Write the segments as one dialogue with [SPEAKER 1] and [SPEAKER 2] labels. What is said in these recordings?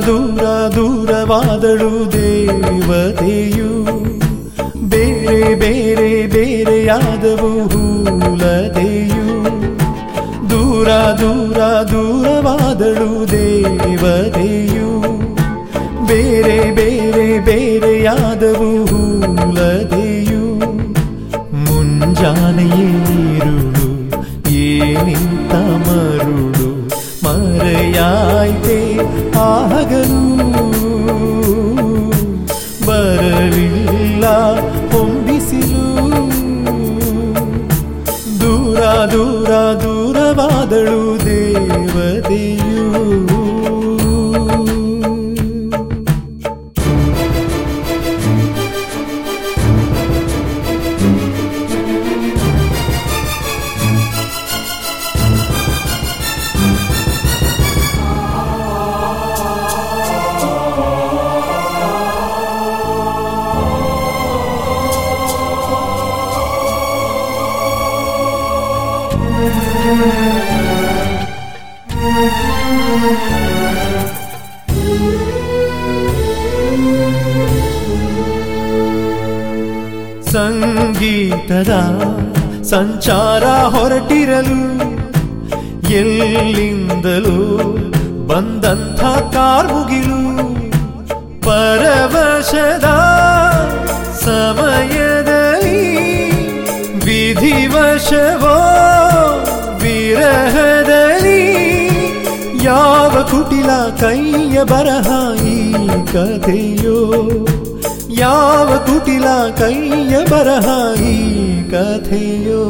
[SPEAKER 1] ದೂರ ದೂರವಾದಳು ದೇವತೆಯು, ಬೇರೆ ಬೇರೆ ಬೇರೆಯಾದವು ಹೂಲತೆಯು. ದೂರ ದೂರ ದೂರವಾದಳು ದೇವತೆಯು, ಬೇರೆ ಬೇರೆ ಬೇರೆಯಾದವು ಹೂಲತೆಯು. ಮುಂಜಾನೆಯೇರುಳು ಏನಿಂತ ಮರುಳು, ಮರೆಯಾಯ್ತೆ ಆ ಹಗಲು. ಬರಲಿಲ್ಲ ಹೊಂಬಿಸಿಲು, ದೂರ ದೂರ ದೂರವಾದಳು ದೇವತೆಯು. ಸಂಗೀತದ ಸಂಚಾರ ಹೊರಟಿರಲು, ಎಲ್ಲಿಂದಲೂ ಬಂದಂಥ ಕಾರ್ಮುಗಿಲು. ಪರವಶದ ಸಮಯದಲ್ಲಿ ವಿಧಿವಶವೋ ವಿರಹದಲ್ಲಿ, ಯಾವ ಕುಟಿಲ ಕೈಯ ಬರಹ ಈ ಕಥೆಯೋ, ಯಾವ ಕುಟಿಲ ಕೈಯ ಬರಹ ಈ ಕಥೆಯೋ.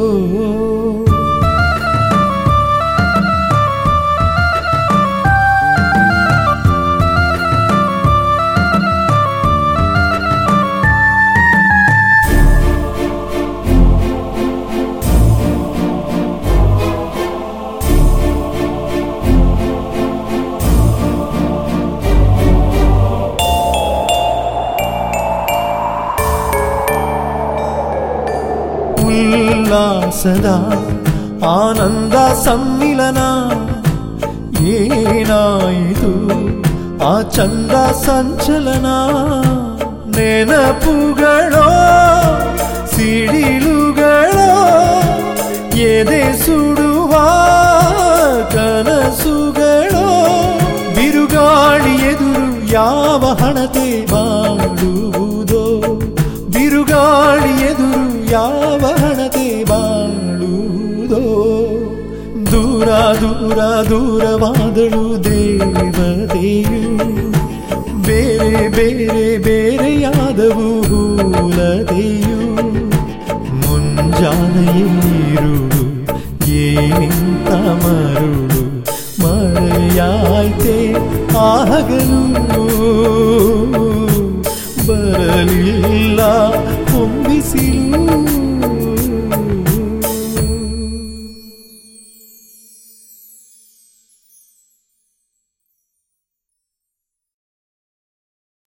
[SPEAKER 1] ಉಲ್ಲಾಸದ ಆನಂದ ಸಮ್ಮಿಲನ, ಏನಾಯಿತು ಆ ಚಂದ ಸಂಚಲನ. ನೆನಪುಗಳೋ ಸಿಡಿಲುಗಳೋ, ಎದೆ ಸುಡುವ ಕನಸುಗಳೋ. ಬಿರುಗಾಳಿ ಎದುರು ಯಾವ ಹಣತೆ ಮಾಡುವುದೋ, ಬಿರುಗಾಳಿ ಎದುರು ಯಾವ ಹಣತೆ ಬಾಳುವುದೋ. ದೂರ ದೂರ ದೂರವಾದಳು ದೇವತೆಯು, ಬೇರೆ ಬೇರೆ ಬೇರೆಯಾದವು ಹೂಲತೆಯು. ಮುಂಜಾನೆಯೇರುಳು ಏನಿಂತ ಮರುಳು, ಮರೆಯಾಯ್ತೆ ಆ ಹಗಲು. ಬರಲಿಲ್ಲ ಹೊಂಬಿಸಿಲು.